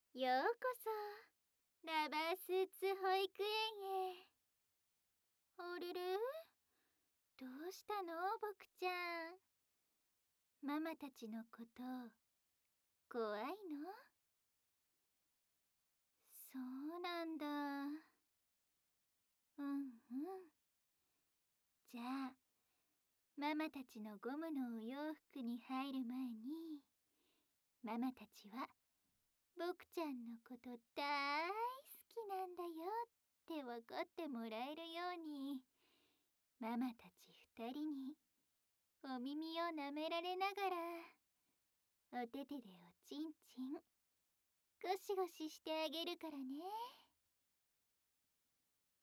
ようこそラバースーツ保育園へ。あれれ、どうしたのボクちゃん。ママたちのこと怖いの？そうなんだ。うんうん。じゃあママたちのゴムのお洋服に入る前に、ママたちはボクちゃんのこと大好きなんだよって分かってもらえるように、ママたち2人にお耳を舐められながら、お手手でおちんちんゴシゴシしてあげるからね。